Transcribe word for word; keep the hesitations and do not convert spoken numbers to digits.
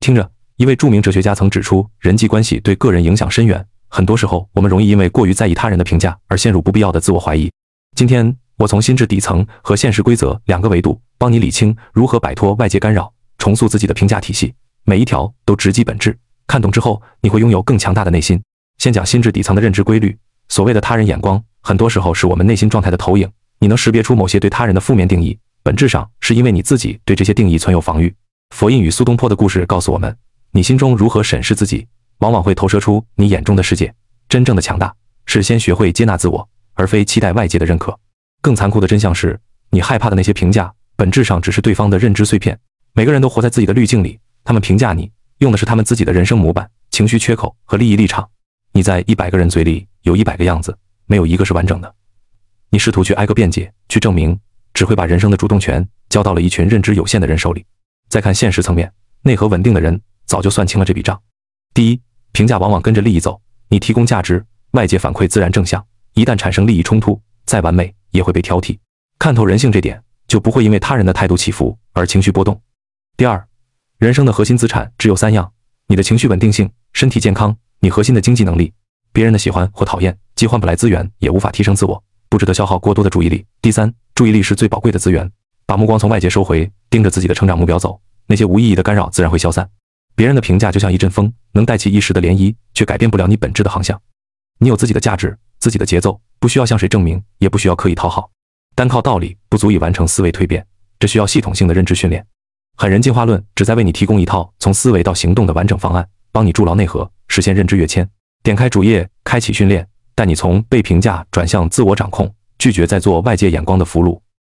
听着，一位著名哲学家曾指出，人际关系对个人影响深远。很多时候，我们容易因为过于在意他人的评价而陷入不必要的自我怀疑。今天，我从心智底层和现实规则两个维度，帮你理清如何摆脱外界干扰，重塑自己的评价体系。每一条都直击本质，看懂之后，你会拥有更强大的内心。先讲心智底层的认知规律。所谓的他人眼光，很多时候是我们内心状态的投影。你能识别出某些对他人的负面定义，本质上是因为你自己对这些定义存有防御。佛印与苏东坡的故事告诉我们，你心中如何审视自己，往往会投射出你眼中的世界。真正的强大是先学会接纳自我，而非期待外界的认可。更残酷的真相是，你害怕的那些评价，本质上只是对方的认知碎片。每个人都活在自己的滤镜里，他们评价你，用的是他们自己的人生模板、情绪缺口和利益立场。你在一百个人嘴里有一百个样子，没有一个是完整的。你试图去挨个辩解、去证明，只会把人生的主动权交到了一群认知有限的人手里。再看现实层面，内核稳定的人早就算清了这笔账。第一，评价往往跟着利益走，你提供价值，外界反馈自然正向，一旦产生利益冲突，再完美也会被挑剔。看透人性这点，就不会因为他人的态度起伏而情绪波动。第二，人生的核心资产只有三样：你的情绪稳定性、身体健康、你核心的经济能力。别人的喜欢或讨厌既换不来资源，也无法提升自我，不值得消耗过多的注意力。第三，注意力是最宝贵的资源，把目光从外界收回，盯着自己的成长目标走，那些无意义的干扰自然会消散。别人的评价就像一阵风，能带起一时的涟漪，却改变不了你本质的航向。你有自己的价值，自己的节奏，不需要向谁证明，也不需要刻意讨好。单靠道理不足以完成思维蜕变，这需要系统性的认知训练。狠人进化论旨在为你提供一套从思维到行动的完整方案，帮你筑牢内核，实现认知跃迁。点开主页，开启训练，带你从被评价转向自我掌控，拒绝再做外界眼光的俘虏。